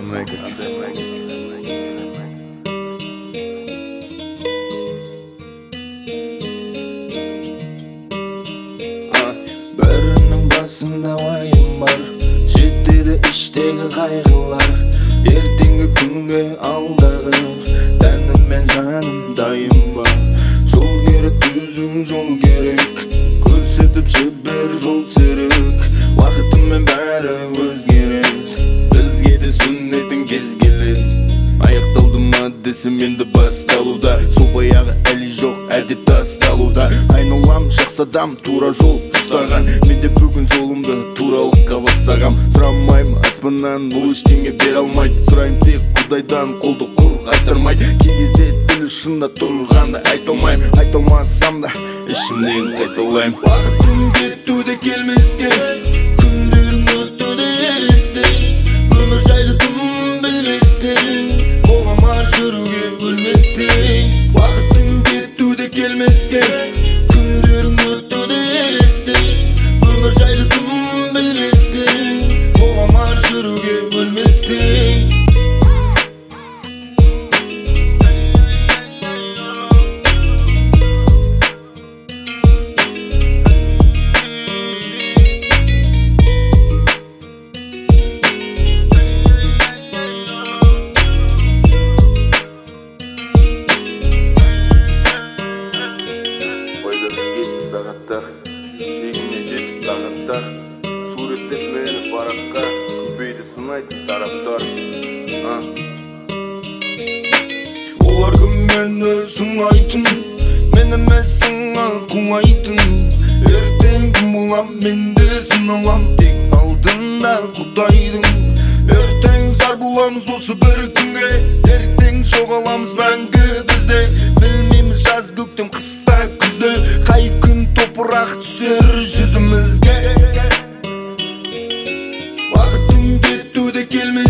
Börünün basında vayım var, жетеді іштегі қайғылар. Ертеңгі күнге алдағы тәнім мен жаным дайын ба? Жол керек өзің, жол керек, көрсетіп жібер жол серік. Уақытымен бәрі өзгереді, бізге де сүннетің кез келеді. Аяқталды ма десем енді басталуда, сол баяғы әлі жоқ әлде тасталуда. Айналам жақсы адам, тура жол ұстаған, мен де бүгін жолымды туралыққа бастағам. Сұрамаймын аспаннан, бұл ештеңе бере алмайды. Сұрайым тек Құдайдан, қолды құр қайтармайды. Кей кезде тілі шында тұрғанды айта алмаймын, айта алмасам да ішімнен қайталаймын. Уақытым кетуде келмеске, күндерім өтуде елесте, өмір жайлы тым білместен, бола ма жүруге өлместен. Уақытым кетуде келмеске, күндерім өтуде елесте, өмір жайлы тым білместен, бола ма жүруге өлместен. Сағаттар, шегіне жетіп тағаттар, суреттеп мені параққа, көбейді сынайды тараптар. Олар кіммен өзің айтын, мен емессің құлайтын. Ертең кім болам, мен де сыналам, тек алдында Құдайдың. Ертең зар боламыз осы бір күнге, ертең жоғаламыз мәңгі бізде. Білмейміз жаз көктем қыста күзде, қай күн топырақ түсер жүзімізге. Уақытың кетуде келмес